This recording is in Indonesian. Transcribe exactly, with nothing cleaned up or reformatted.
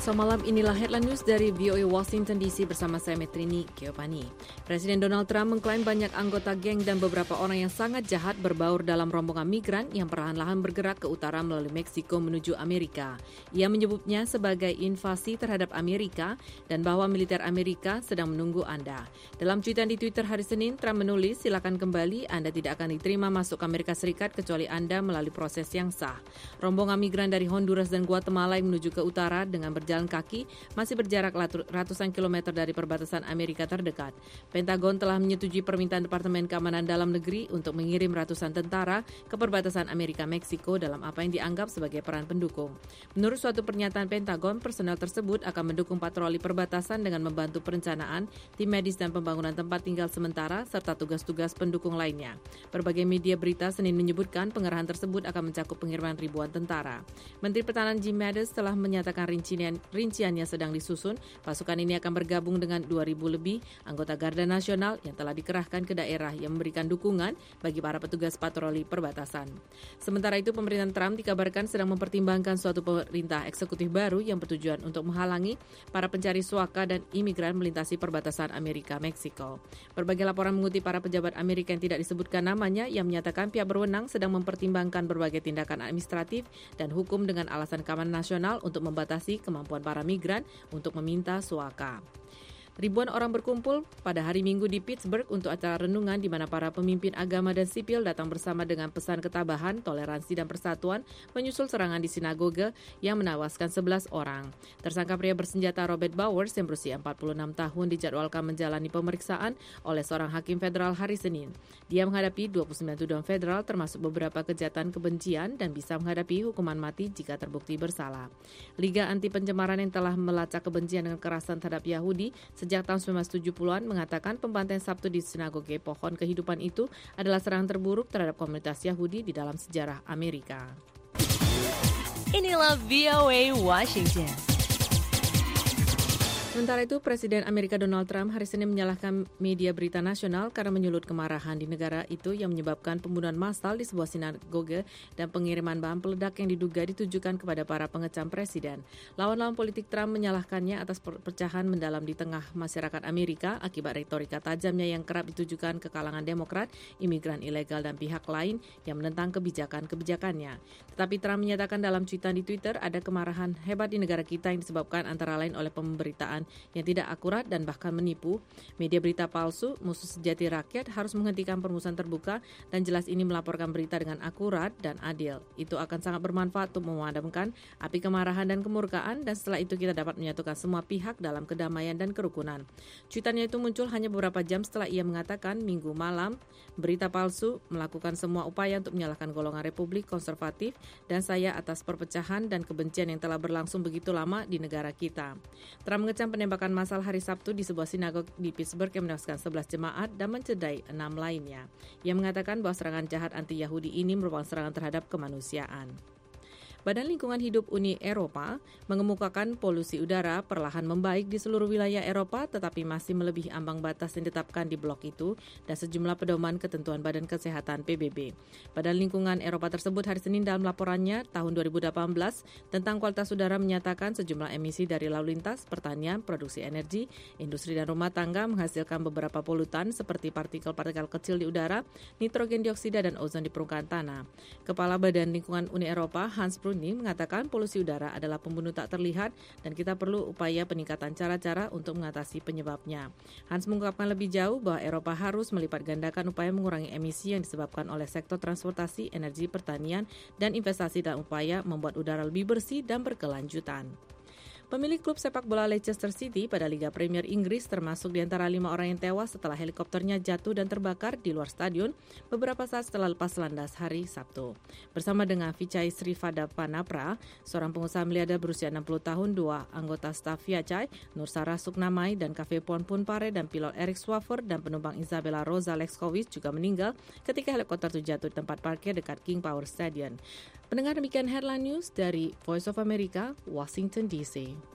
Selasa malam, inilah headline news dari V O A Washington D C bersama saya Metrini Giovanni. Presiden Donald Trump mengklaim banyak anggota geng dan beberapa orang yang sangat jahat berbaur dalam rombongan migran yang perlahan-lahan bergerak ke utara melalui Meksiko menuju Amerika. Ia menyebutnya sebagai invasi terhadap Amerika dan bahwa militer Amerika sedang menunggu Anda. Dalam cuitan di Twitter hari Senin, Trump menulis, silakan kembali, Anda tidak akan diterima masuk Amerika Serikat kecuali Anda melalui proses yang sah. Rombongan migran dari Honduras dan Guatemala yang menuju ke utara dengan berjalan kaki masih berjarak ratusan kilometer dari perbatasan Amerika terdekat. Pentagon telah menyetujui permintaan Departemen Keamanan Dalam Negeri untuk mengirim ratusan tentara ke perbatasan Amerika-Meksiko dalam apa yang dianggap sebagai peran pendukung. Menurut suatu pernyataan Pentagon, personel tersebut akan mendukung patroli perbatasan dengan membantu perencanaan, tim medis dan pembangunan tempat tinggal sementara, serta tugas-tugas pendukung lainnya. Berbagai media berita Senin menyebutkan pengerahan tersebut akan mencakup pengiriman ribuan tentara. Menteri Pertahanan Jim Mattis telah menyatakan rincian rinciannya sedang disusun. Pasukan ini akan bergabung dengan dua ribu lebih anggota Garda Nasional yang telah dikerahkan ke daerah yang memberikan dukungan bagi para petugas patroli perbatasan. Sementara itu, pemerintahan Trump dikabarkan sedang mempertimbangkan suatu perintah eksekutif baru yang bertujuan untuk menghalangi para pencari suaka dan imigran melintasi perbatasan Amerika-Meksiko. Berbagai laporan mengutip para pejabat Amerika yang tidak disebutkan namanya yang menyatakan pihak berwenang sedang mempertimbangkan berbagai tindakan administratif dan hukum dengan alasan keamanan nasional untuk membatasi kemampuan para migran untuk meminta suaka. Ribuan orang berkumpul pada hari Minggu di Pittsburgh untuk acara renungan di mana para pemimpin agama dan sipil datang bersama dengan pesan ketabahan, toleransi dan persatuan menyusul serangan di sinagoga yang menewaskan sebelas orang. Tersangka pria bersenjata Robert Bowers yang berusia empat puluh enam tahun dijadwalkan menjalani pemeriksaan oleh seorang hakim federal hari Senin. Dia menghadapi dua puluh sembilan tuduhan federal termasuk beberapa kejahatan kebencian dan bisa menghadapi hukuman mati jika terbukti bersalah. Liga Anti Pencemaran yang telah melacak kebencian dan kekerasan terhadap Yahudi sejak tahun sembilan belas tujuh puluhan mengatakan pembantaian Sabtu di sinagoge Pohon Kehidupan itu adalah serangan terburuk terhadap komunitas Yahudi di dalam sejarah Amerika. Inilah V O A Washington. Sementara itu, Presiden Amerika Donald Trump hari Senin menyalahkan media berita nasional karena menyulut kemarahan di negara itu yang menyebabkan pembunuhan massal di sebuah sinagoge dan pengiriman bahan peledak yang diduga ditujukan kepada para pengecam presiden. Lawan-lawan politik Trump menyalahkannya atas perpecahan mendalam di tengah masyarakat Amerika akibat retorika tajamnya yang kerap ditujukan ke kalangan Demokrat, imigran ilegal dan pihak lain yang menentang kebijakan-kebijakannya. Tetapi Trump menyatakan dalam cuitan di Twitter ada kemarahan hebat di negara kita yang disebabkan antara lain oleh pemberitaan yang tidak akurat dan bahkan menipu. Media berita palsu, musuh sejati rakyat, harus menghentikan permusuhan terbuka dan jelas ini melaporkan berita dengan akurat dan adil. Itu akan sangat bermanfaat untuk memadamkan api kemarahan dan kemurkaan dan setelah itu kita dapat menyatukan semua pihak dalam kedamaian dan kerukunan. Cuitannya itu muncul hanya beberapa jam setelah ia mengatakan Minggu malam berita palsu melakukan semua upaya untuk menyalahkan golongan Republik konservatif dan saya atas perpecahan dan kebencian yang telah berlangsung begitu lama di negara kita. Trump mengecam penembakan massal hari Sabtu di sebuah sinagog di Pittsburgh yang menewaskan sebelas jemaat dan mencederai enam lainnya. Ia mengatakan bahwa serangan jahat anti-Yahudi ini merupakan serangan terhadap kemanusiaan. Badan Lingkungan Hidup Uni Eropa mengemukakan polusi udara perlahan membaik di seluruh wilayah Eropa tetapi masih melebihi ambang batas yang ditetapkan di blok itu dan sejumlah pedoman ketentuan Badan Kesehatan P B B. Badan Lingkungan Eropa tersebut hari Senin dalam laporannya tahun dua ribu delapan belas tentang kualitas udara menyatakan sejumlah emisi dari lalu lintas, pertanian, produksi energi, industri dan rumah tangga menghasilkan beberapa polutan seperti partikel-partikel kecil di udara, nitrogen dioksida dan ozon di permukaan tanah. Kepala Badan Lingkungan Uni Eropa Hans Bruni mengatakan polusi udara adalah pembunuh tak terlihat dan kita perlu upaya peningkatan cara-cara untuk mengatasi penyebabnya. Hans mengungkapkan lebih jauh bahwa Eropa harus melipat gandakan upaya mengurangi emisi yang disebabkan oleh sektor transportasi, energi, pertanian, dan investasi dalam upaya membuat udara lebih bersih dan berkelanjutan. Pemilik klub sepak bola Leicester City pada Liga Premier Inggris termasuk di antara lima orang yang tewas setelah helikopternya jatuh dan terbakar di luar stadion beberapa saat setelah lepas landas hari Sabtu. Bersama dengan Vichai Srivadapannapra, seorang pengusaha miliarder berusia enam puluh tahun, dua anggota staf Vichai, Nur Sarah Suknamai dan Cafe Pon Punpare dan pilot Eric Swaffer dan penumpang Isabella Rosa Lexkowicz juga meninggal ketika helikopter itu jatuh di tempat parkir dekat King Power Stadium. Pendengar, demikian headline news dari Voice of America, Washington D C.